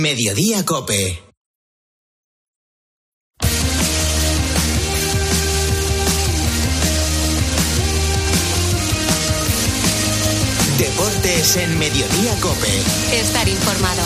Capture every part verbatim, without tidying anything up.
Mediodía COPE. Deportes en Mediodía COPE. Estar informado.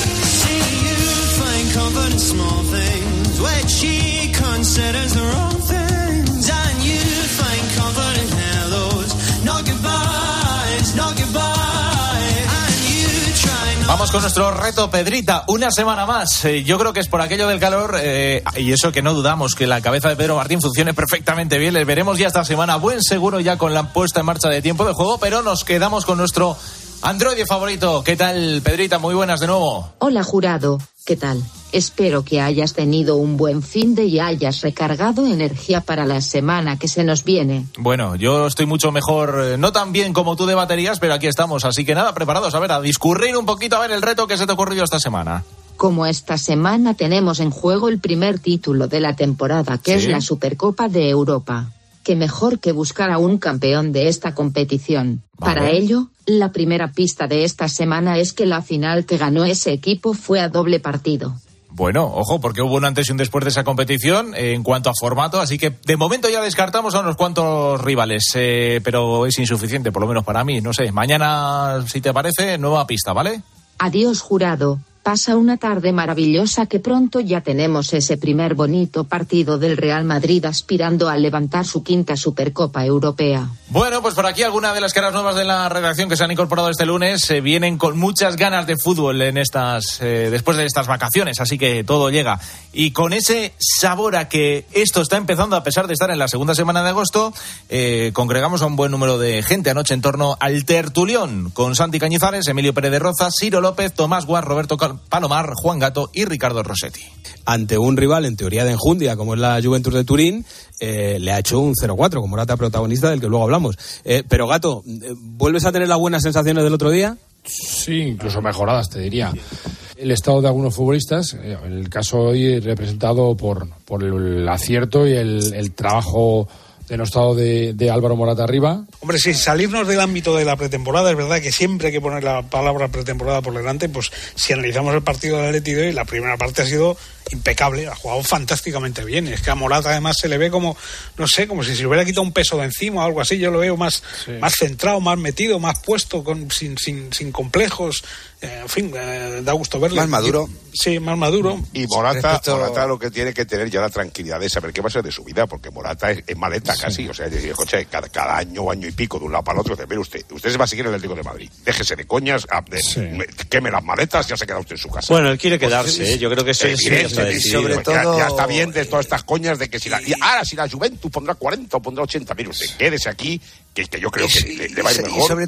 Vamos con nuestro reto, Pedrita, una semana más. Eh, yo creo que es por aquello del calor, eh, y eso que no dudamos, que la cabeza de Pedro Martín funcione perfectamente bien. Les veremos ya esta semana, buen seguro ya con la puesta en marcha de tiempo de juego, pero nos quedamos con nuestro androide favorito. ¿Qué tal, Pedrita? Muy buenas de nuevo. Hola, jurado. ¿Qué tal? Espero que hayas tenido un buen finde y hayas recargado energía para la semana que se nos viene. Bueno, yo estoy mucho mejor, no tan bien como tú de baterías, pero aquí estamos. Así que nada, preparados a ver, a discurrir un poquito a ver el reto que se te ha ocurrido esta semana. Como esta semana tenemos en juego el primer título de la temporada, que ¿Sí? es la Supercopa de Europa. Qué mejor que buscar a un campeón de esta competición. Vale. Para ello, la primera pista de esta semana es que la final que ganó ese equipo fue a doble partido. Bueno, ojo, porque hubo un antes y un después de esa competición eh, en cuanto a formato, así que de momento ya descartamos a unos cuantos rivales, eh, pero es insuficiente, por lo menos para mí, no sé. Mañana, si te parece, nueva pista, ¿vale? Adiós, jurado. Pasa una tarde maravillosa que pronto ya tenemos ese primer bonito partido del Real Madrid aspirando a levantar su quinta Supercopa Europea. Bueno, pues por aquí algunas de las caras nuevas de la redacción que se han incorporado este lunes eh, vienen con muchas ganas de fútbol en estas eh, después de estas vacaciones, así que todo llega. Y con ese sabor a que esto está empezando a pesar de estar en la segunda semana de agosto, eh, congregamos a un buen número de gente anoche en torno al tertulión, con Santi Cañizares, Emilio Pérez de Roza, Ciro López, Tomás Guas, Roberto Palomar, Juan Gato y Ricardo Rossetti. Ante un rival en teoría de enjundia como es la Juventus de Turín, eh, le ha hecho un cero cuatro como Morata, protagonista del que luego hablamos. Eh, pero Gato, ¿vuelves a tener las buenas sensaciones del otro día? Sí, incluso mejoradas, te diría. El estado de algunos futbolistas, en el caso hoy representado por, por el acierto y el, el trabajo denostado de, de Álvaro Morata arriba. Hombre, sin salirnos del ámbito de la pretemporada, es verdad que siempre hay que poner la palabra pretemporada por delante. Pues si analizamos el partido del Atleti de hoy, la primera parte ha sido impecable, ha jugado fantásticamente bien. Es que a Morata además se le ve como, no sé, como si se hubiera quitado un peso de encima o algo así. Yo lo veo más, sí. más centrado, más metido, más puesto, con, sin, sin, sin complejos. Eh, en fin, eh, da gusto verle. Más maduro. Sí, más maduro. Y Morata, Respecto... Morata lo que tiene que tener ya la tranquilidad de saber qué va a ser de su vida, porque Morata es, es maleta sí. casi. O sea, es decir, coche, cada, cada año o año y pico de un lado para el otro, de ver usted, usted se va a seguir en el Atlético de Madrid. Déjese de coñas, de, sí. me, queme las maletas, ya se queda usted en su casa. Bueno, él quiere quedarse, pues, ¿eh? Yo creo que eso es evidente, y sobre todo ya, ya está bien de todas estas coñas de que si la, y ahora si la Juventus pondrá cuarenta o pondrá ochenta, mire usted, quédese aquí, que, que yo creo y, que le, le va a ir mejor. Y sobre,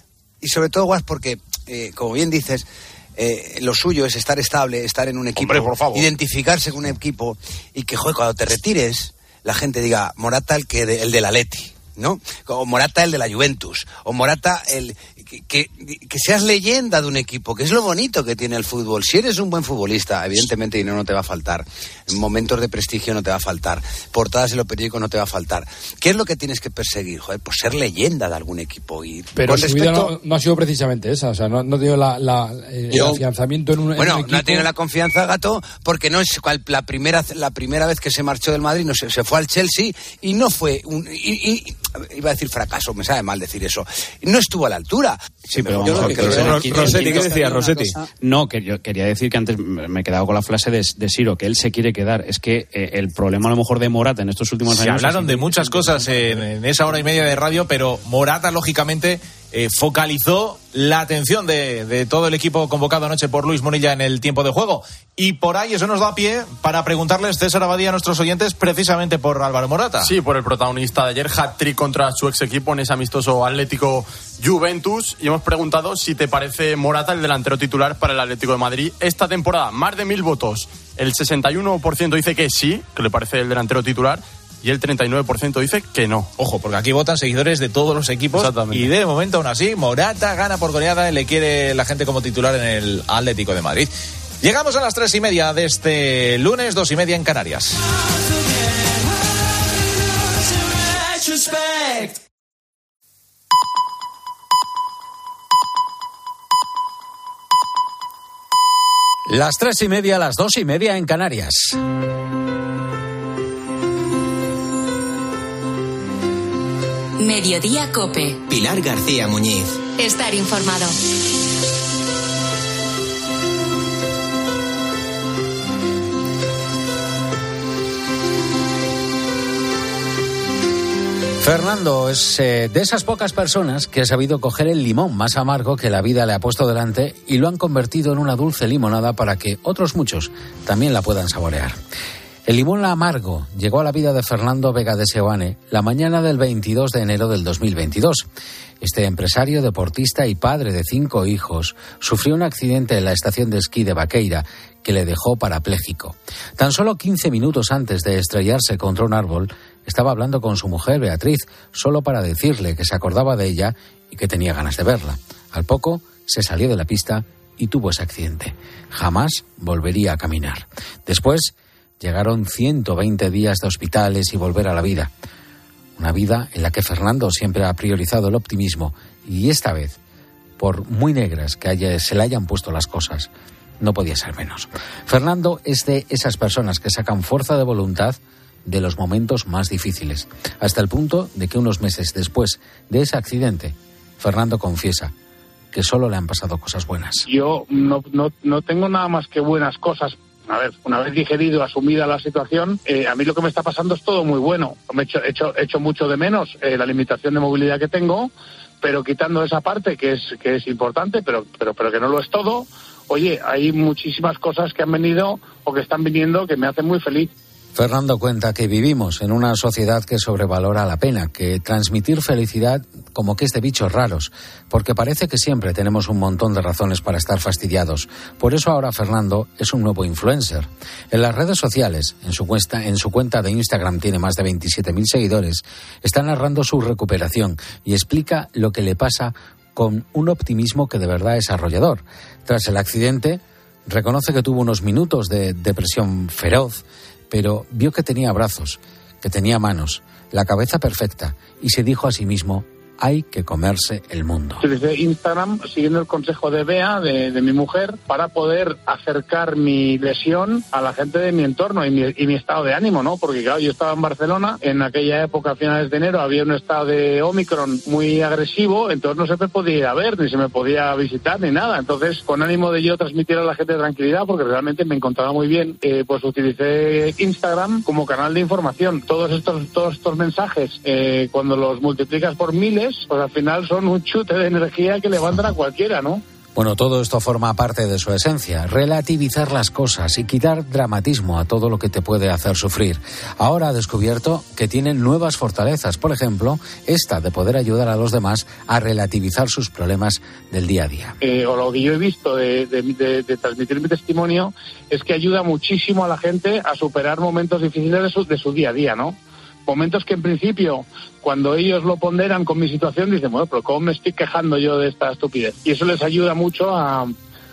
y sobre todo, Guas, porque, eh, como bien dices, Eh, lo suyo es estar estable, estar en un equipo, Hombre, por favor. identificarse con un equipo y que, joder, cuando te retires, la gente diga Morata el que de, el del Atleti, ¿no? O Morata el de la Juventus, o Morata el que, que, que seas leyenda de un equipo, que es lo bonito que tiene el fútbol. Si eres un buen futbolista, evidentemente dinero no te va a faltar, momentos de prestigio no te va a faltar, portadas en los periódicos no te va a faltar. ¿Qué es lo que tienes que perseguir? Joder, pues ser leyenda de algún equipo. Y pero su respecto... vida no, no ha sido precisamente esa, o sea, no, no ha tenido la, la, el Yo... afianzamiento en un, bueno, en un equipo. No ha tenido la confianza, Gato, porque no es la primera la primera vez que se marchó del Madrid, no se, se fue al Chelsea y no fue un y, y, iba a decir fracaso, me sabe mal decir eso, no estuvo a la altura. Sí, pero vamos a ver, Rossetti, Rossetti, ¿qué decía Rossetti? No, que yo quería decir que antes me he quedado con la frase de, de Ciro, que él se quiere quedar. Es que eh, el problema a lo mejor de Morata en estos últimos se años... Se hablaron de muchas cosas en, en esa hora y media de radio, pero Morata, lógicamente, eh, focalizó la atención de, de todo el equipo convocado anoche por Luis Monilla en el tiempo de juego. Y por ahí eso nos da pie para preguntarles, César Abadía, a nuestros oyentes, precisamente por Álvaro Morata. Sí, por el protagonista de ayer, hat-trick contra su ex equipo en ese amistoso Atlético Juventus. Y hemos preguntado si te parece Morata el delantero titular para el Atlético de Madrid esta temporada. Más de mil votos. El sesenta y uno por ciento dice que sí, que le parece el delantero titular. Y el treinta y nueve por ciento dice que no. Ojo, porque aquí votan seguidores de todos los equipos. Y de momento, aún así, Morata gana por goleada y le quiere la gente como titular en el Atlético de Madrid. Llegamos a las tres y media de este lunes, dos y media en Canarias. Las tres y media, las dos y media en Canarias. Mediodía COPE. Pilar García Muñiz. Estar informado. Fernando es eh, de esas pocas personas que ha sabido coger el limón más amargo que la vida le ha puesto delante y lo han convertido en una dulce limonada para que otros muchos también la puedan saborear. El limón amargo llegó a la vida de Fernando Vega de Seoane la mañana del veintidós de enero del dos mil veintidós. Este empresario, deportista y padre de cinco hijos sufrió un accidente en la estación de esquí de Vaqueira que le dejó parapléjico. Tan solo quince minutos antes de estrellarse contra un árbol, estaba hablando con su mujer, Beatriz, solo para decirle que se acordaba de ella y que tenía ganas de verla. Al poco, se salió de la pista y tuvo ese accidente. Jamás volvería a caminar. Después, llegaron ciento veinte días de hospitales y volver a la vida. Una vida en la que Fernando siempre ha priorizado el optimismo y esta vez, por muy negras que haya, se le hayan puesto las cosas, no podía ser menos. Fernando es de esas personas que sacan fuerza de voluntad de los momentos más difíciles, hasta el punto de que unos meses después de ese accidente, Fernando confiesa que solo le han pasado cosas buenas. Yo no, no, no tengo nada más que buenas cosas. A ver, una vez digerido, asumida la situación, eh, a mí lo que me está pasando es todo muy bueno. Me he hecho, hecho, hecho mucho de menos eh, la limitación de movilidad que tengo, pero quitando esa parte que es que es importante, pero pero pero que no lo es todo. Oye, hay muchísimas cosas que han venido o que están viniendo que me hacen muy feliz. Fernando cuenta que vivimos en una sociedad que sobrevalora la pena, que transmitir felicidad como que es de bichos raros, porque parece que siempre tenemos un montón de razones para estar fastidiados. Por eso ahora Fernando es un nuevo influencer. En las redes sociales, en su cuenta, en su cuenta de Instagram tiene más de veintisiete mil seguidores, está narrando su recuperación y explica lo que le pasa con un optimismo que de verdad es arrollador. Tras el accidente, reconoce que tuvo unos minutos de depresión feroz, pero vio que tenía brazos, que tenía manos, la cabeza perfecta, y se dijo a sí mismo: hay que comerse el mundo. Utilicé Instagram siguiendo el consejo de Bea, de, de mi mujer, para poder acercar mi lesión a la gente de mi entorno y mi, y mi estado de ánimo, ¿no? Porque claro, yo estaba en Barcelona, en aquella época, a finales de enero, había un estado de Omicron muy agresivo, entonces no se me podía ir a ver, ni se me podía visitar, ni nada. Entonces, con ánimo de yo transmitir a la gente tranquilidad, porque realmente me encontraba muy bien, eh, pues utilicé Instagram como canal de información. Todos estos, todos estos mensajes, eh, cuando los multiplicas por miles, pues al final son un chute de energía que levantan a cualquiera, ¿no? Bueno, todo esto forma parte de su esencia, relativizar las cosas y quitar dramatismo a todo lo que te puede hacer sufrir. Ahora ha descubierto que tiene nuevas fortalezas, por ejemplo, esta de poder ayudar a los demás a relativizar sus problemas del día a día. Eh, o lo que yo he visto de, de, de, de transmitir mi testimonio es que ayuda muchísimo a la gente a superar momentos difíciles de su, de su día a día, ¿no? Momentos que en principio, cuando ellos lo ponderan con mi situación, dicen, bueno, pero ¿cómo me estoy quejando yo de esta estupidez? Y eso les ayuda mucho a, a,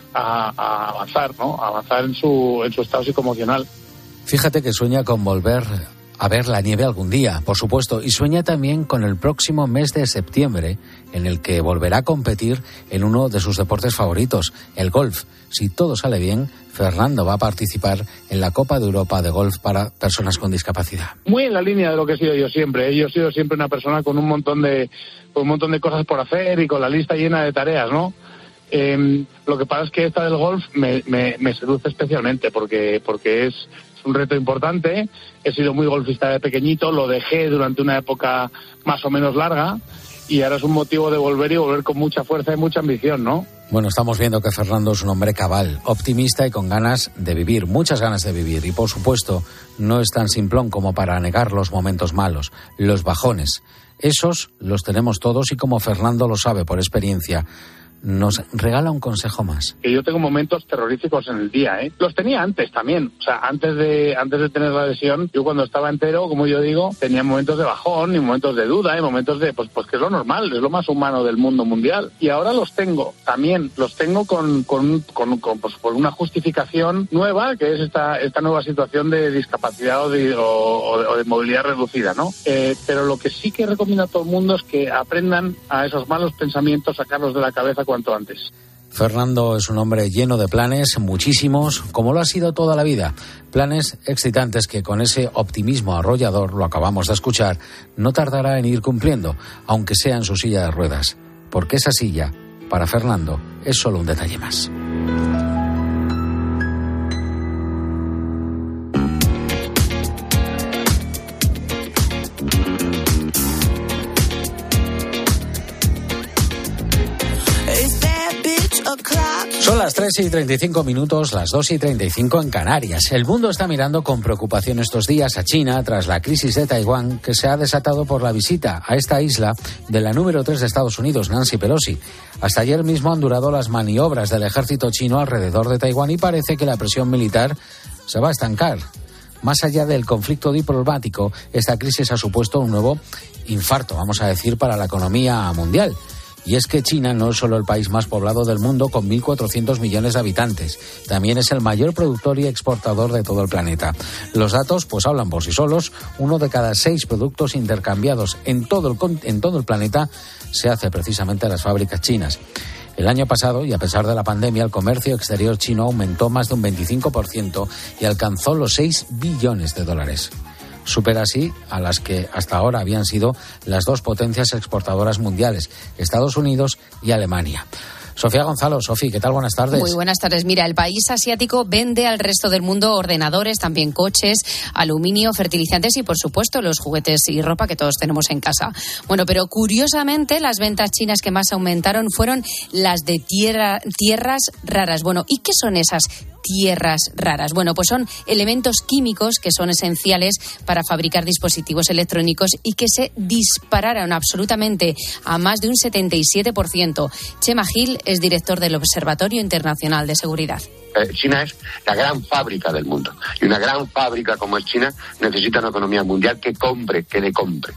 a avanzar, ¿no? A avanzar en su, en su estado psicoemocional. Fíjate que sueña con volver a ver la nieve algún día, por supuesto, y sueña también con el próximo mes de septiembre, en el que volverá a competir en uno de sus deportes favoritos, el golf. Si todo sale bien, Fernando va a participar en la Copa de Europa de golf para personas con discapacidad. Muy en la línea de lo que he sido yo siempre. Yo he sido siempre una persona con un montón de, con un montón de cosas por hacer y con la lista llena de tareas, ¿no? Eh, lo que pasa es que esta del golf me, me, me seduce especialmente porque, porque es, es un reto importante. He sido muy golfista de pequeñito, lo dejé durante una época más o menos larga y ahora es un motivo de volver y volver con mucha fuerza y mucha ambición, ¿no? Bueno, estamos viendo que Fernando es un hombre cabal, optimista y con ganas de vivir, muchas ganas de vivir. Y por supuesto, no es tan simplón como para negar los momentos malos, los bajones. Esos los tenemos todos y como Fernando lo sabe por experiencia, nos regala un consejo más. Que yo tengo momentos terroríficos en el día, ¿eh? Los tenía antes también. O sea, antes de antes de tener la lesión, yo cuando estaba entero, como yo digo, tenía momentos de bajón y momentos de duda y momentos de, pues, pues que es lo normal, es lo más humano del mundo mundial. Y ahora los tengo también, los tengo con con, con, con pues, por una justificación nueva, que es esta esta nueva situación de discapacidad o de, o, o de movilidad reducida, ¿no? Eh, pero lo que sí que recomiendo a todo el mundo es que aprendan a esos malos pensamientos, sacarlos de la cabeza cuanto antes. Fernando es un hombre lleno de planes, muchísimos, como lo ha sido toda la vida. Planes excitantes que con ese optimismo arrollador, lo acabamos de escuchar, no tardará en ir cumpliendo, aunque sea en su silla de ruedas. Porque esa silla, para Fernando, es solo un detalle más. Son las tres y treinta y cinco minutos, las dos y treinta y cinco en Canarias. El mundo está mirando con preocupación estos días a China tras la crisis de Taiwán que se ha desatado por la visita a esta isla de la número tres de Estados Unidos, Nancy Pelosi. Hasta ayer mismo han durado las maniobras del ejército chino alrededor de Taiwán y parece que la presión militar se va a estancar. Más allá del conflicto diplomático, esta crisis ha supuesto un nuevo infarto, vamos a decir, para la economía mundial. Y es que China no es solo el país más poblado del mundo, con mil cuatrocientos millones de habitantes. También es el mayor productor y exportador de todo el planeta. Los datos pues hablan por sí solos. Uno de cada seis productos intercambiados en todo el, en todo el planeta se hace precisamente en las fábricas chinas. El año pasado, y a pesar de la pandemia, el comercio exterior chino aumentó más de un veinticinco por ciento y alcanzó los seis billones de dólares. Supera así a las que hasta ahora habían sido las dos potencias exportadoras mundiales, Estados Unidos y Alemania. Sofía Gonzalo, Sofi, ¿qué tal? Buenas tardes. Muy buenas tardes. Mira, el país asiático vende al resto del mundo ordenadores, también coches, aluminio, fertilizantes y, por supuesto, los juguetes y ropa que todos tenemos en casa. Bueno, pero curiosamente, las ventas chinas que más aumentaron fueron las de tierra, tierras raras. Bueno, ¿y qué son esas tierras raras? Bueno, pues son elementos químicos que son esenciales para fabricar dispositivos electrónicos y que se dispararon absolutamente a más de un setenta y siete por ciento. Chema Gil es director del Observatorio Internacional de Seguridad. China es la gran fábrica del mundo. Y una gran fábrica como es China necesita una economía mundial que compre, que le compre.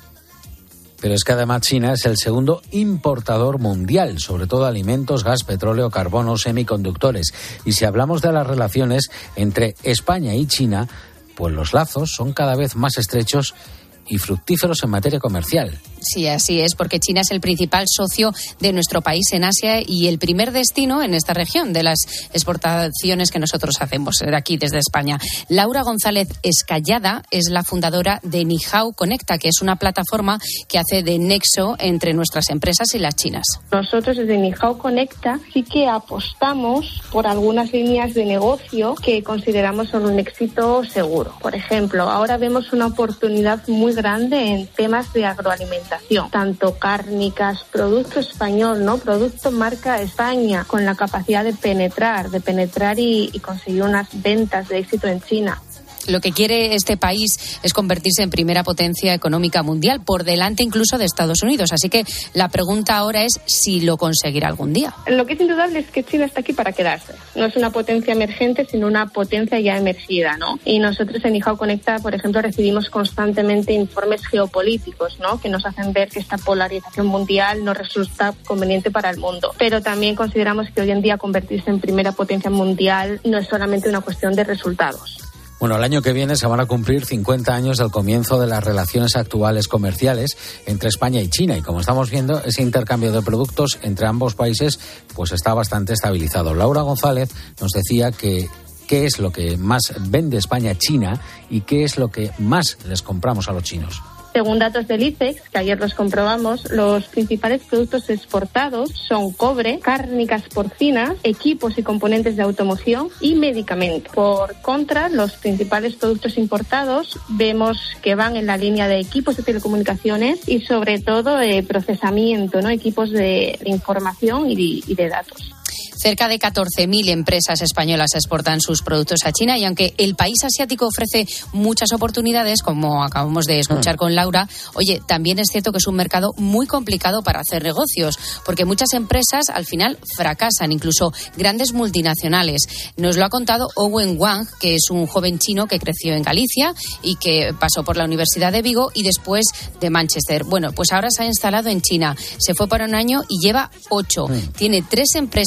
Pero es que además China es el segundo importador mundial, sobre todo alimentos, gas, petróleo, carbono, semiconductores. Y si hablamos de las relaciones entre España y China, pues los lazos son cada vez más estrechos y fructíferos en materia comercial. Sí, así es, porque China es el principal socio de nuestro país en Asia y el primer destino en esta región de las exportaciones que nosotros hacemos de aquí desde España. Laura González Escallada es la fundadora de Nihao Conecta, que es una plataforma que hace de nexo entre nuestras empresas y las chinas. Nosotros desde Nihao Conecta sí que apostamos por algunas líneas de negocio que consideramos son un éxito seguro. Por ejemplo, ahora vemos una oportunidad muy grande en temas de agroalimentación. Tanto cárnicas, producto español, ¿no? Producto marca España, con la capacidad de penetrar, de penetrar y, y conseguir unas ventas de éxito en China. Lo que quiere este país es convertirse en primera potencia económica mundial, por delante incluso de Estados Unidos. Así que la pregunta ahora es si lo conseguirá algún día. Lo que es indudable es que China está aquí para quedarse. No es una potencia emergente, sino una potencia ya emergida, ¿no? Y nosotros en Nihao Conecta, por ejemplo, recibimos constantemente informes geopolíticos, ¿no? Que nos hacen ver que esta polarización mundial no resulta conveniente para el mundo. Pero también consideramos que hoy en día convertirse en primera potencia mundial no es solamente una cuestión de resultados. Bueno, el año que viene se van a cumplir cincuenta años del comienzo de las relaciones actuales comerciales entre España y China. Y como estamos viendo, ese intercambio de productos entre ambos países pues está bastante estabilizado. Laura González nos decía que qué es lo que más vende España a China y qué es lo que más les compramos a los chinos. Según datos del ICEX, que ayer los comprobamos, los principales productos exportados son cobre, cárnicas porcinas, equipos y componentes de automoción y medicamentos. Por contra, los principales productos importados vemos que van en la línea de equipos de telecomunicaciones y sobre todo eh, procesamiento, ¿no? Equipos de, de información y de, y de datos. Cerca de catorce mil empresas españolas exportan sus productos a China y aunque el país asiático ofrece muchas oportunidades, como acabamos de escuchar con Laura, oye, también es cierto que es un mercado muy complicado para hacer negocios, porque muchas empresas al final fracasan, incluso grandes multinacionales. Nos lo ha contado Owen Wang, que es un joven chino que creció en Galicia y que pasó por la Universidad de Vigo y después de Manchester. Bueno, pues ahora se ha instalado en China. Se fue para un año y lleva ocho. Tiene tres empresas y una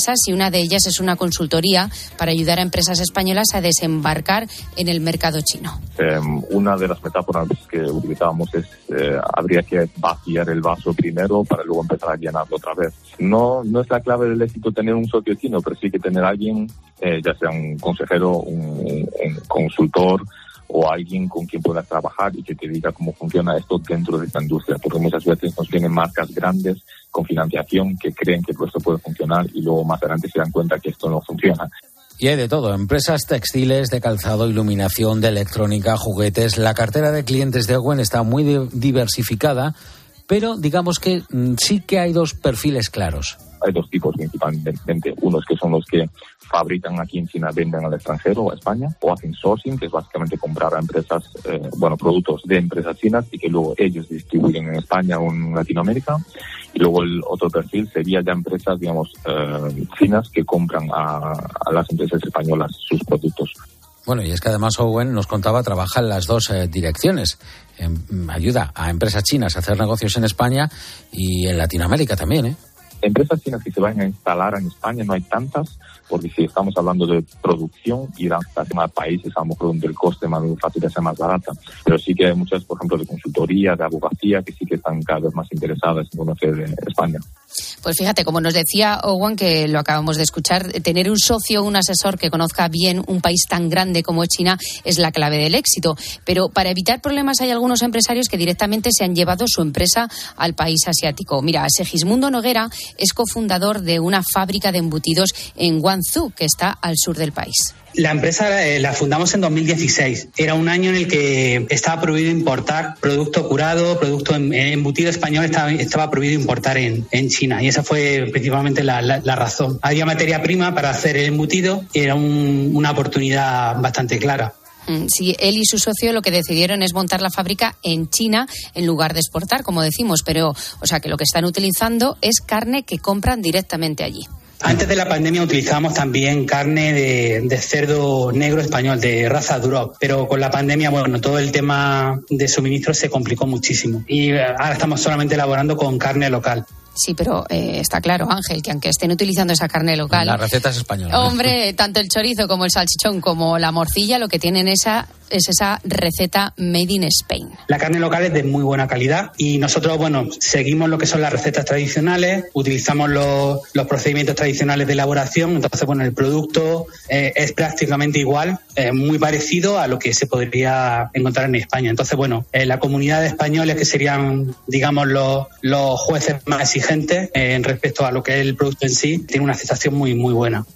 una de ellas es una consultoría para ayudar a empresas españolas a desembarcar en el mercado chino. Eh, una de las metáforas que utilizábamos es eh, habría que vaciar el vaso primero para luego empezar a llenarlo otra vez. No, no es la clave del éxito tener un socio chino, pero sí que tener a alguien, eh, ya sea un consejero, un, un consultor o alguien con quien puedas trabajar y que te diga cómo funciona esto dentro de esta industria, porque muchas veces nos vienen marcas grandes con financiación que creen que esto puede funcionar y luego más adelante se dan cuenta que esto no funciona. Y hay de todo, empresas textiles, de calzado, iluminación, de electrónica, juguetes. La cartera de clientes de Owen está muy diversificada, pero digamos que sí que hay dos perfiles claros. Hay dos tipos principalmente, unos que son los que fabrican aquí en China, venden al extranjero o a España, o hacen sourcing, que es básicamente comprar a empresas, eh, bueno, productos de empresas chinas y que luego ellos distribuyen en España o en Latinoamérica. Y luego el otro perfil sería ya empresas, digamos, eh, chinas que compran a, a las empresas españolas sus productos. Bueno, y es que además Owen nos contaba, trabaja en las dos eh, direcciones. Eh, ayuda a empresas chinas a hacer negocios en España y en Latinoamérica también, ¿eh? Empresas chinas que se vayan a instalar en España no hay tantas, porque si estamos hablando de producción, irán a más países a lo mejor donde el coste de manufactura sea más barata. Pero sí que hay muchas, por ejemplo, de consultoría, de abogacía, que sí que están cada vez más interesadas en conocer España. Pues fíjate, como nos decía Owen, que lo acabamos de escuchar, tener un socio, un asesor que conozca bien un país tan grande como China es la clave del éxito. Pero para evitar problemas hay algunos empresarios que directamente se han llevado su empresa al país asiático. Mira, Segismundo Noguera es cofundador de una fábrica de embutidos en Guangzhou, que está al sur del país. La empresa eh, la fundamos en dos mil dieciséis. Era un año en el que estaba prohibido importar producto curado, producto en, en embutido español, estaba, estaba prohibido importar en, en China. Y esa fue principalmente la, la, la razón. Había materia prima para hacer el embutido y era un, una oportunidad bastante clara. Sí, él y su socio lo que decidieron es montar la fábrica en China en lugar de exportar, como decimos, pero, o sea, que lo que están utilizando es carne que compran directamente allí. Antes de la pandemia utilizábamos también carne de, de cerdo negro español, de raza Duroc, pero con la pandemia, bueno, todo el tema de suministro se complicó muchísimo y ahora estamos solamente elaborando con carne local. Sí, pero eh, está claro, Ángel, que aunque estén utilizando esa carne local... La receta es española. Hombre, tanto el chorizo como el salchichón como la morcilla lo que tienen esa, es esa receta made in Spain. La carne local es de muy buena calidad y nosotros, bueno, seguimos lo que son las recetas tradicionales, utilizamos los, los procedimientos tradicionales de elaboración, entonces, bueno, el producto eh, es prácticamente igual, eh, muy parecido a lo que se podría encontrar en España. Entonces, bueno, eh, la comunidad de españoles que serían, digamos, los, los jueces más exigentes gente eh, en respecto a lo que es el producto en sí, tiene una aceptación muy muy buena.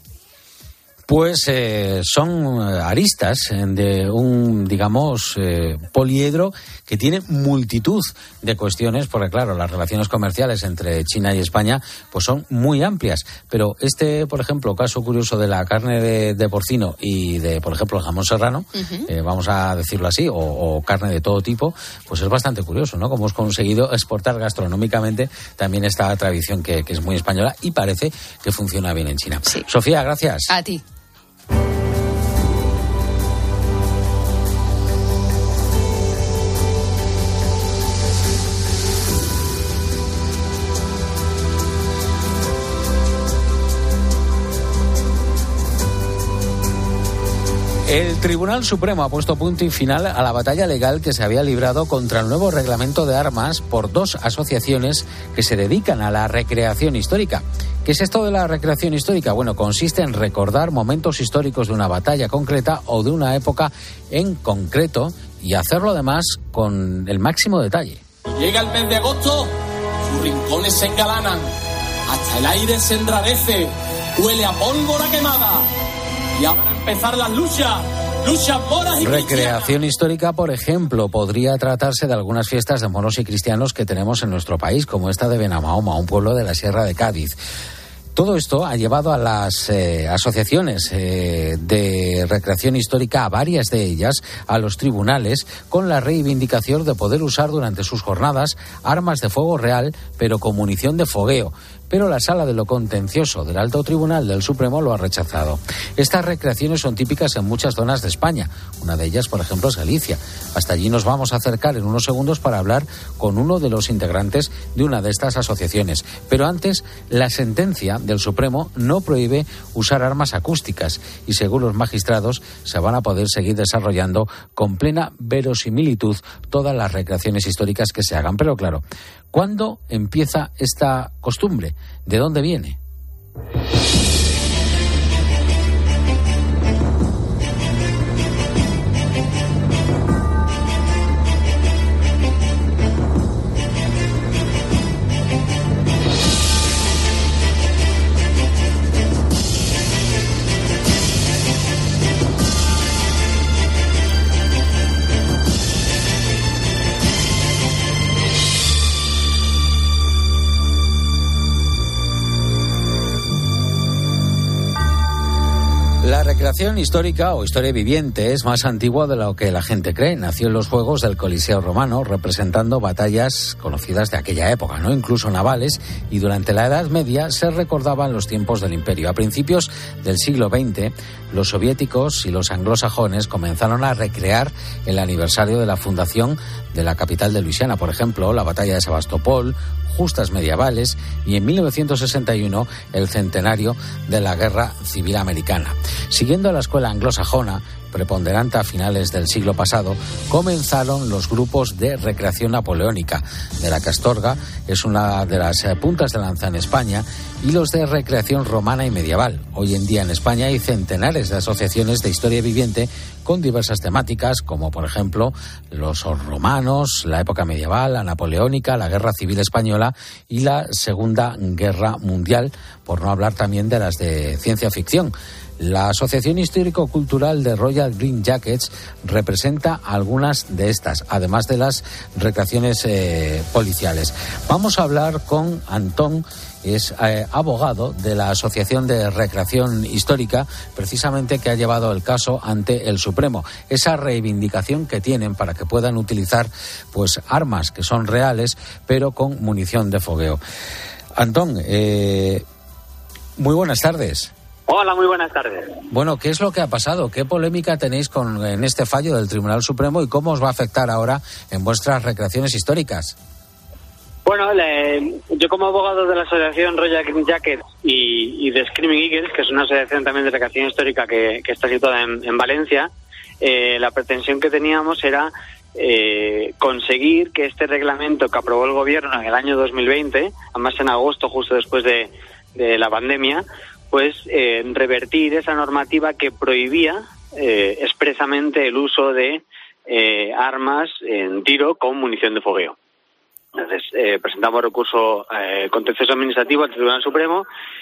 Pues eh, son aristas de un, digamos, eh, poliedro que tiene multitud de cuestiones, porque claro, las relaciones comerciales entre China y España pues son muy amplias. Pero este, por ejemplo, caso curioso de la carne de, de porcino y de, por ejemplo, el jamón serrano, uh-huh. eh, vamos a decirlo así, o, o carne de todo tipo, pues es bastante curioso, ¿no? Cómo hemos conseguido exportar gastronómicamente también esta tradición que, que es muy española y parece que funciona bien en China. Sí. Sofía, gracias. A ti. El Tribunal Supremo ha puesto punto y final a la batalla legal que se había librado contra el nuevo reglamento de armas por dos asociaciones que se dedican a la recreación histórica. ¿Qué es esto de la recreación histórica? Bueno, consiste en recordar momentos históricos de una batalla concreta o de una época en concreto y hacerlo además con el máximo detalle. Llega el mes de agosto, sus rincones se engalanan, hasta el aire se enrarece, huele a pólvora quemada. Y ahora empezar las luchas, luchas moras y Recreación histórica, por ejemplo, podría tratarse de algunas fiestas de moros y cristianos que tenemos en nuestro país, como esta de Benamahoma, un pueblo de la Sierra de Cádiz. Todo esto ha llevado a las eh, asociaciones eh, de recreación histórica, a varias de ellas, a los tribunales, con la reivindicación de poder usar durante sus jornadas armas de fuego real, pero con munición de fogueo. pero la Sala de lo Contencioso del Alto Tribunal del Supremo lo ha rechazado. Estas recreaciones son típicas en muchas zonas de España. Una de ellas, por ejemplo, es Galicia. Hasta allí nos vamos a acercar en unos segundos para hablar con uno de los integrantes de una de estas asociaciones. Pero antes, la sentencia del Supremo no prohíbe usar armas acústicas y, según los magistrados, se van a poder seguir desarrollando con plena verosimilitud todas las recreaciones históricas que se hagan. Pero claro, ¿cuándo empieza esta costumbre? ¿De dónde viene? La recreación histórica o historia viviente es más antigua de lo que la gente cree. Nació en los Juegos del Coliseo Romano, representando batallas conocidas de aquella época, ¿no? Incluso navales, y durante la Edad Media se recordaban los tiempos del Imperio. A principios del siglo veinte, los soviéticos y los anglosajones comenzaron a recrear el aniversario de la fundación de la capital de Luisiana, por ejemplo, la batalla de Sebastopol, justas medievales, y en mil novecientos sesenta y uno el centenario de la Guerra Civil Americana. Siguiendo la escuela anglosajona, preponderante a finales del siglo pasado, comenzaron los grupos de recreación napoleónica. De la Castorga es una de las puntas de lanza en España, y los de recreación romana y medieval. Hoy en día en España hay centenares de asociaciones de historia viviente con diversas temáticas, como por ejemplo los romanos, la época medieval, la napoleónica, la Guerra Civil Española y la Segunda Guerra Mundial, por no hablar también de las de ciencia ficción. La Asociación Histórico-Cultural de Royal Green Jackets representa algunas de estas, además de las recreaciones eh, policiales. Vamos a hablar con Antón, es eh, abogado de la Asociación de Recreación Histórica, precisamente que ha llevado el caso ante el Supremo. Esa reivindicación que tienen para que puedan utilizar pues armas que son reales, pero con munición de fogueo. Antón, eh, muy buenas tardes. Hola, muy buenas tardes. Bueno, ¿qué es lo que ha pasado? ¿Qué polémica tenéis con en este fallo del Tribunal Supremo y cómo os va a afectar ahora en vuestras recreaciones históricas? Bueno, le, yo como abogado de la Asociación Royal Green Jackets y, y de Screaming Eagles, que es una asociación también de recreación histórica que, que está situada en, en Valencia, eh, la pretensión que teníamos era eh, conseguir que este reglamento que aprobó el Gobierno en el año dos mil veinte, además en agosto, justo después de, de la pandemia, pues eh, revertir esa normativa que prohibía eh, expresamente el uso de eh, armas en tiro con munición de fogueo. Entonces, eh, presentamos recurso eh, contencioso administrativo al Tribunal Supremo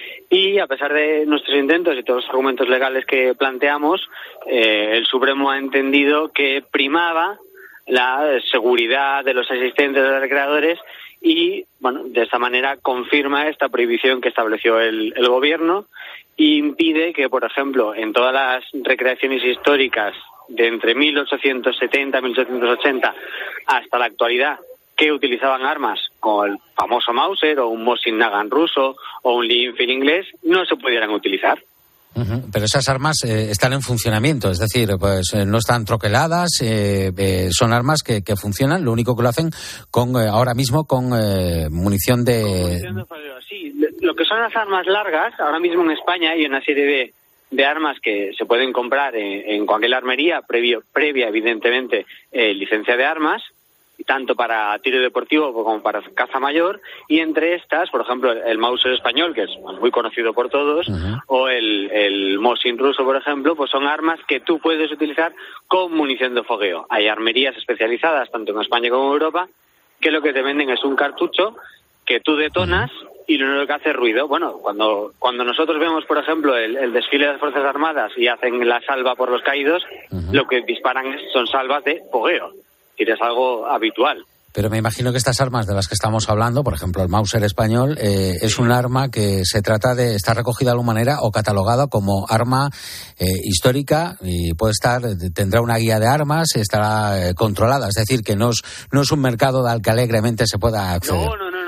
y, a pesar de nuestros intentos y todos los argumentos legales que planteamos, eh, el Supremo ha entendido que primaba la seguridad de los asistentes, de los recreadores, y, bueno, de esta manera confirma esta prohibición que estableció el, el Gobierno e impide que, por ejemplo, en todas las recreaciones históricas de entre mil ochocientos setenta y mil ochocientos ochenta hasta la actualidad, que utilizaban armas como el famoso Mauser o un Mosin Nagant ruso o un Lee-Enfield inglés, no se pudieran utilizar. Uh-huh. Pero esas armas eh, están en funcionamiento, es decir, pues eh, no están troqueladas, eh, eh, son armas que, que funcionan, lo único que lo hacen con eh, ahora mismo con eh, munición de... Con munición de fuego, sí. Lo que son las armas largas, ahora mismo en España hay una serie de, de armas que se pueden comprar en, en cualquier armería, previo, previa evidentemente eh, licencia de armas, tanto para tiro deportivo como para caza mayor, y entre estas, por ejemplo, el Mauser español, que es muy conocido por todos, uh-huh. o el, el Mosin ruso, por ejemplo, pues son armas que tú puedes utilizar con munición de fogueo. Hay armerías especializadas, tanto en España como en Europa, que lo que te venden es un cartucho que tú detonas y lo único que hace es ruido. Bueno, cuando cuando nosotros vemos, por ejemplo, el, el desfile de las Fuerzas Armadas y hacen la salva por los caídos, uh-huh. lo que disparan es, son salvas de fogueo. Es algo habitual. Pero me imagino que estas armas de las que estamos hablando, por ejemplo el Mauser español, eh, es un arma que se trata de estar recogida de alguna manera o catalogada como arma eh, histórica, y puede estar, tendrá una guía de armas y estará eh, controlada. Es decir, que no es, no es un mercado al que alegremente se pueda acceder. No, no, no, no, no, no.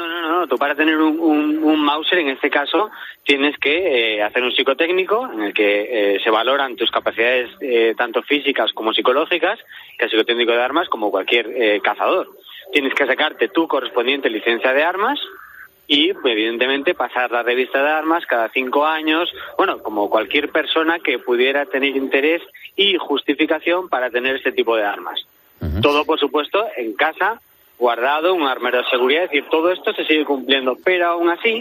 tú para tener un, un, un Mauser, en este caso, tienes que eh, hacer un psicotécnico en el que eh, se valoran tus capacidades eh, tanto físicas como psicológicas, que el psicotécnico de armas, como cualquier eh, cazador. Tienes que sacarte tu correspondiente licencia de armas y, evidentemente, pasar la revista de armas cada cinco años, bueno, como cualquier persona que pudiera tener interés y justificación para tener este tipo de armas. Uh-huh. Todo, por supuesto, en casa, guardado, un armero de seguridad, es decir, todo esto se sigue cumpliendo, pero aún así,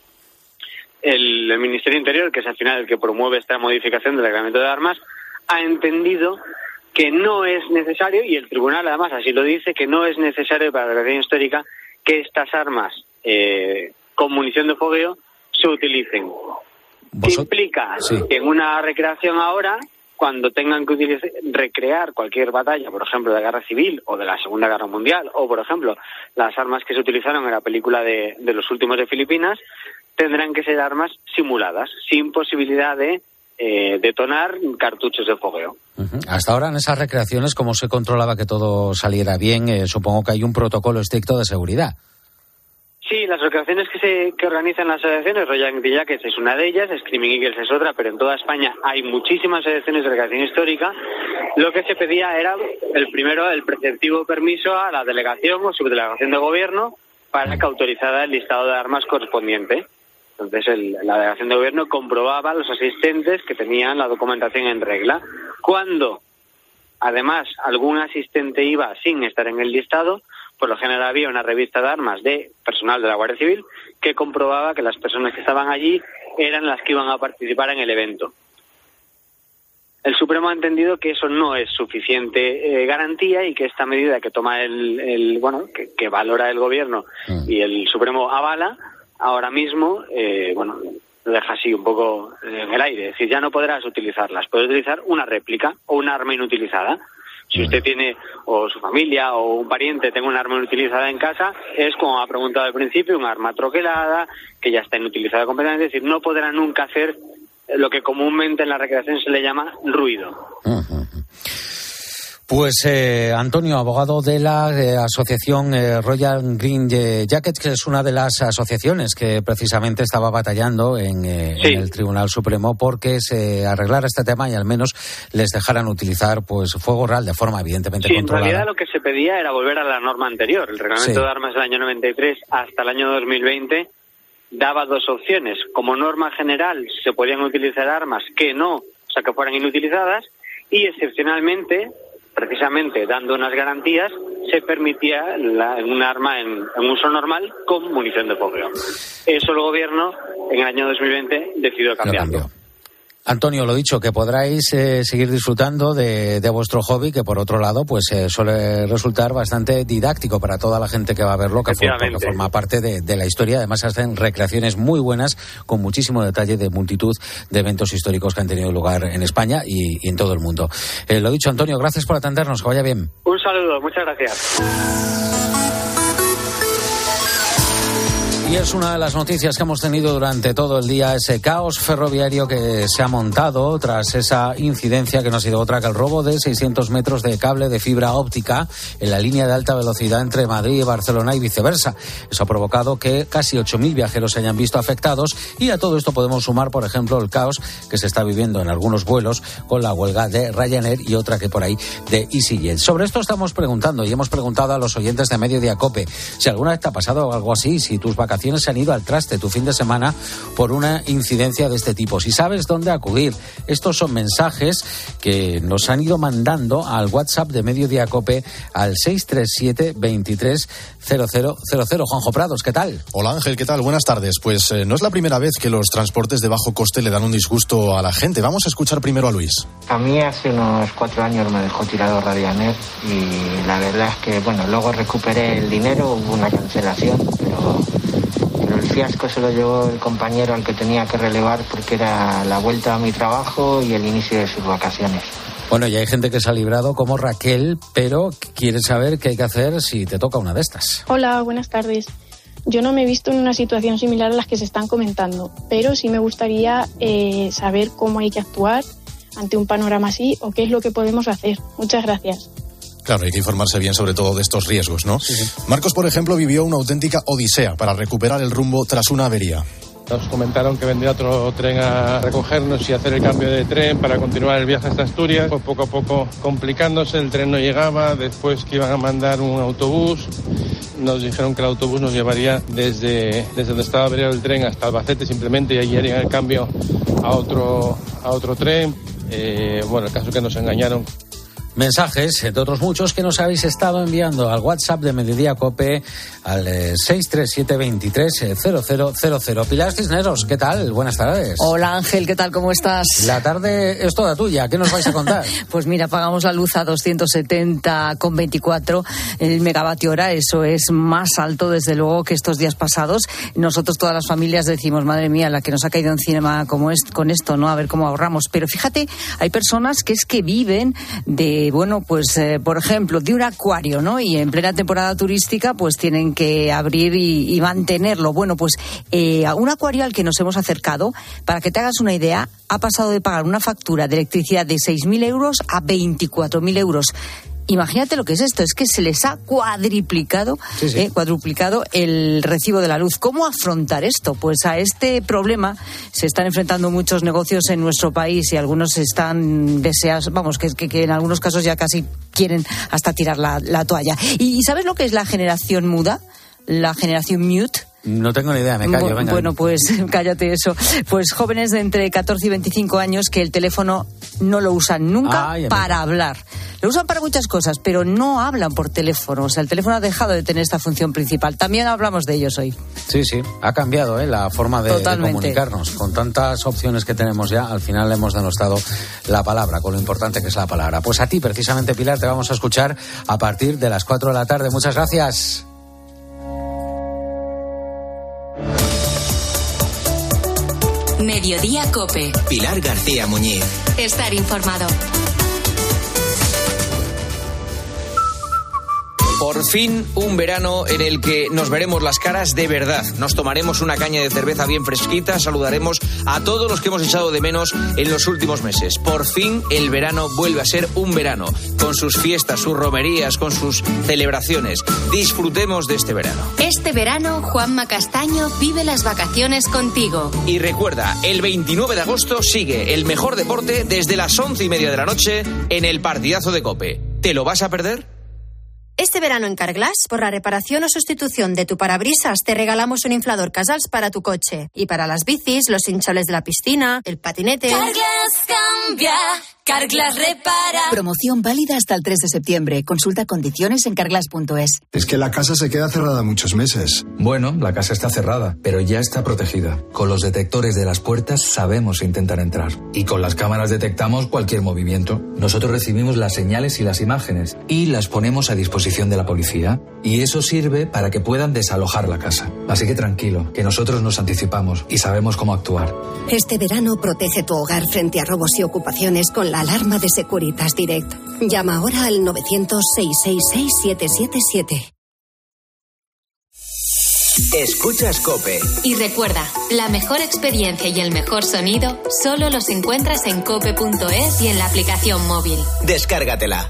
el, el Ministerio de Interior, que es al final el que promueve esta modificación del reglamento de armas, ha entendido que no es necesario, y el tribunal además así lo dice, que no es necesario para la declaración histórica que estas armas eh, con munición de fogueo se utilicen. ¿Qué implica? Sí. Que en una recreación ahora, cuando tengan que utilizar, recrear cualquier batalla, por ejemplo, de la Guerra Civil o de la Segunda Guerra Mundial, o por ejemplo, las armas que se utilizaron en la película de, de los últimos de Filipinas, tendrán que ser armas simuladas, sin posibilidad de eh, detonar cartuchos de fogueo. Uh-huh. Hasta ahora en esas recreaciones, ¿cómo se controlaba que todo saliera bien? Eh, supongo que hay un protocolo estricto de seguridad. Sí, las recreaciones que se que organizan las asociaciones, Royal Jackets es una de ellas, Screaming Eagles es otra, pero en toda España hay muchísimas asociaciones de recreación histórica. Lo que se pedía era, el primero, el preceptivo permiso a la delegación o subdelegación de gobierno para que autorizara el listado de armas correspondiente. Entonces, el, la delegación de gobierno comprobaba a los asistentes que tenían la documentación en regla. Cuando, además, algún asistente iba sin estar en el listado, por lo general había una revista de armas de personal de la Guardia Civil que comprobaba que las personas que estaban allí eran las que iban a participar en el evento. El Supremo ha entendido que eso no es suficiente eh, garantía y que esta medida que toma el, el bueno, que, que valora el gobierno y el Supremo avala, ahora mismo, eh, bueno, lo deja así un poco en el aire. Es decir, ya no podrás utilizarlas. Puedes utilizar una réplica o un arma inutilizada. Si usted tiene, o su familia o un pariente tenga un arma inutilizada en casa, es, como ha preguntado al principio, un arma troquelada, que ya está inutilizada completamente. Es decir, no podrá nunca hacer lo que comúnmente en la recreación se le llama ruido. Uh-huh. Pues eh, Antonio, abogado de la eh, asociación eh, Royal Green Jackets, que es una de las asociaciones que precisamente estaba batallando en, eh, sí. en el Tribunal Supremo porque se arreglara este tema y al menos les dejaran utilizar pues fuego real de forma evidentemente sí, controlada. En realidad lo que se pedía era volver a la norma anterior. El reglamento sí. de armas del año noventa y tres hasta el año dos mil veinte daba dos opciones. Como norma general se podían utilizar armas que no, o sea, que fueran inutilizadas, y excepcionalmente, precisamente dando unas garantías, se permitía la, un arma en, en uso normal con munición de fogueo. Eso el gobierno en el año dos mil veinte decidió cambiarlo. Antonio, lo dicho, que podráis eh, seguir disfrutando de, de vuestro hobby, que por otro lado pues eh, suele resultar bastante didáctico para toda la gente que va a verlo, que, for, que forma parte de, de la historia. Además hacen recreaciones muy buenas con muchísimo detalle de multitud de eventos históricos que han tenido lugar en España y, y en todo el mundo. Eh, lo dicho, Antonio, gracias por atendernos, que vaya bien. Un saludo, muchas gracias. Y es una de las noticias que hemos tenido durante todo el día, ese caos ferroviario que se ha montado tras esa incidencia que no ha sido otra que el robo de seiscientos metros de cable de fibra óptica en la línea de alta velocidad entre Madrid y Barcelona y viceversa. Eso ha provocado que casi ocho mil viajeros se hayan visto afectados y a todo esto podemos sumar, por ejemplo, el caos que se está viviendo en algunos vuelos con la huelga de Ryanair y otra que por ahí de EasyJet. Sobre esto estamos preguntando y hemos preguntado a los oyentes de Mediodía COPE si alguna vez te ha pasado algo así, si tus vacaciones se han ido al traste tu fin de semana por una incidencia de este tipo. Si sabes dónde acudir, estos son mensajes que nos han ido mandando al WhatsApp de Mediodía COPE al seis tres siete, veintitrés, cero cero cero cero. Juanjo Prados, ¿qué tal? Hola Ángel, ¿qué tal? Buenas tardes. Pues eh, no es la primera vez que los transportes de bajo coste le dan un disgusto a la gente. Vamos a escuchar primero a Luis. A mí hace unos cuatro años me dejó tirado Ryanair y la verdad es que, bueno, luego recuperé el dinero, hubo una cancelación, pero... Pero el fiasco se lo llevó el compañero al que tenía que relevar porque era la vuelta a mi trabajo y el inicio de sus vacaciones. Bueno, y hay gente que se ha librado como Raquel, pero quiere saber qué hay que hacer si te toca una de estas. Hola, buenas tardes. Yo no me he visto en una situación similar a las que se están comentando, pero sí me gustaría eh, saber cómo hay que actuar ante un panorama así o qué es lo que podemos hacer. Muchas gracias. Claro, hay que informarse bien sobre todo de estos riesgos, ¿no? Sí, sí. Marcos, por ejemplo, vivió una auténtica odisea para recuperar el rumbo tras una avería. Nos comentaron que vendría otro tren a recogernos y hacer el cambio de tren para continuar el viaje hasta Asturias. Poco a poco complicándose, el tren no llegaba, después que iban a mandar un autobús. Nos dijeron que el autobús nos llevaría desde, desde donde estaba averiado el tren hasta Albacete simplemente, y allí harían el cambio a otro, a otro tren. Eh, bueno, el caso es que nos engañaron. Mensajes de otros muchos que nos habéis estado enviando al WhatsApp de Mediodía Cope al eh, seis tres siete dos tres cero cero cero cero. Pilar Cisneros, ¿qué tal? Buenas tardes. Hola Ángel, ¿qué tal? ¿Cómo estás? La tarde es toda tuya, ¿qué nos vais a contar? Pues mira, pagamos la luz a doscientos setenta con veinticuatro el megavatio hora, eso es más alto desde luego que estos días pasados. Nosotros todas las familias decimos, madre mía, la que nos ha caído encima como es, con esto, ¿no? A ver cómo ahorramos. Pero fíjate, hay personas que es que viven de bueno, pues eh, por ejemplo, de un acuario, ¿no? Y en plena temporada turística, pues tienen que abrir y, y mantenerlo. Bueno, pues eh, a un acuario al que nos hemos acercado, para que te hagas una idea, ha pasado de pagar una factura de electricidad de seis mil euros a veinticuatro mil euros. Imagínate lo que es esto, es que se les ha cuadriplicado, sí, sí. Eh, cuadruplicado el recibo de la luz. ¿Cómo afrontar esto? Pues a este problema se están enfrentando muchos negocios en nuestro país y algunos están deseados, vamos, que, que, que en algunos casos ya casi quieren hasta tirar la, la toalla. ¿Y, y sabes lo que es la generación muda? La generación mute. No tengo ni idea, me callo, venga. Bueno, pues cállate eso. Pues jóvenes de entre catorce y veinticinco años que el teléfono no lo usan nunca Ay, para hablar. Lo usan para muchas cosas, pero no hablan por teléfono. O sea, el teléfono ha dejado de tener esta función principal. También hablamos de ellos hoy. Sí, sí, ha cambiado ¿eh? la forma de, de comunicarnos. Con tantas opciones que tenemos ya, al final hemos denostado la palabra, con lo importante que es la palabra. Pues a ti, precisamente, Pilar, te vamos a escuchar a partir de las cuatro de la tarde. Muchas gracias. Mediodía Cope. Pilar García Muñiz. Estar informado. Por fin, un verano en el que nos veremos las caras de verdad. Nos tomaremos una caña de cerveza bien fresquita, saludaremos a todos los que hemos echado de menos en los últimos meses. Por fin, el verano vuelve a ser un verano, con sus fiestas, sus romerías, con sus celebraciones. Disfrutemos de este verano. Este verano, Juanma Castaño vive las vacaciones contigo. Y recuerda, el veintinueve de agosto sigue el mejor deporte desde las once y media de la noche en el partidazo de COPE. ¿Te lo vas a perder? Este verano en Carglass, por la reparación o sustitución de tu parabrisas, te regalamos un inflador Casals para tu coche. Y para las bicis, los hinchables de la piscina, el patinete... Carglass cambia, Carglass repara. Promoción válida hasta el tres de septiembre. Consulta condiciones en carglass punto es. Es que la casa se queda cerrada muchos meses. Bueno, la casa está cerrada, pero ya está protegida. Con los detectores de las puertas sabemos intentar entrar. Y con las cámaras detectamos cualquier movimiento. Nosotros recibimos las señales y las imágenes y las ponemos a disposición de la policía, y eso sirve para que puedan desalojar la casa. Así que tranquilo, que nosotros nos anticipamos y sabemos cómo actuar. Este verano protege tu hogar frente a robos y ocupaciones con la alarma de Securitas Direct. Llama ahora al novecientos, seiscientos sesenta y seis, siete siete siete. Escuchas COPE. Y recuerda, la mejor experiencia y el mejor sonido solo los encuentras en cope punto es y en la aplicación móvil. Descárgatela.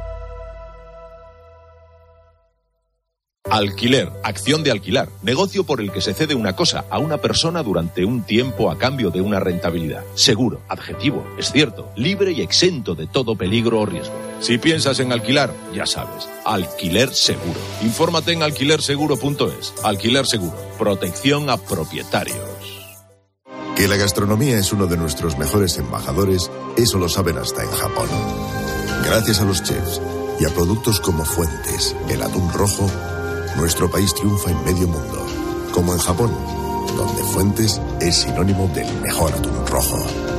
Alquiler, acción de alquilar, negocio por el que se cede una cosa a una persona durante un tiempo a cambio de una rentabilidad. Seguro, adjetivo, es cierto, libre y exento de todo peligro o riesgo. Si piensas en alquilar, ya sabes, alquiler seguro. Infórmate en alquiler seguro punto es. Alquiler seguro, protección a propietarios. Que la gastronomía es uno de nuestros mejores embajadores, eso lo saben hasta en Japón. Gracias a los chefs y a productos como Fuentes, el atún rojo, nuestro país triunfa en medio mundo, como en Japón, donde Fuentes es sinónimo del mejor atún rojo.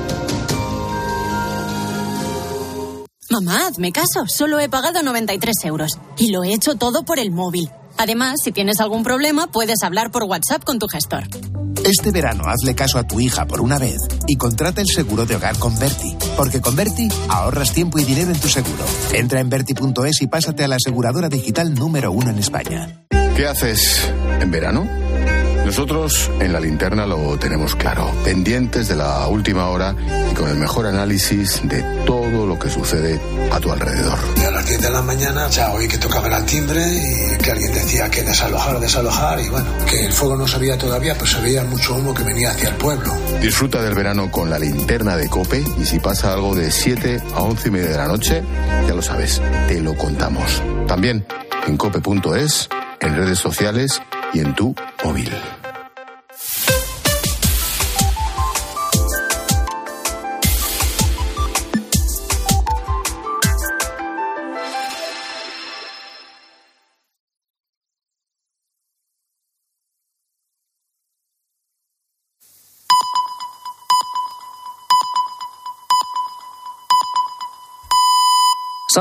Mamá, hazme caso, solo he pagado noventa y tres euros y lo he hecho todo por el móvil. Además, si tienes algún problema, puedes hablar por WhatsApp con tu gestor. Este verano hazle caso a tu hija por una vez y contrata el seguro de hogar con Berti, porque con Berti ahorras tiempo y dinero en tu seguro. Entra en berti punto es y pásate a la aseguradora digital número uno en España. ¿Qué haces en verano? Nosotros en La Linterna lo tenemos claro, pendientes de la última hora y con el mejor análisis de todo lo que sucede a tu alrededor. Y a las diez de la mañana ya oí que tocaban al timbre y que alguien decía que desalojar, desalojar, y bueno, que el fuego no se veía todavía, pues se veía mucho humo que venía hacia el pueblo. Disfruta del verano con La Linterna de COPE, y si pasa algo de siete a once y media de la noche, ya lo sabes, te lo contamos. También en cope punto es, en redes sociales y en tu móvil.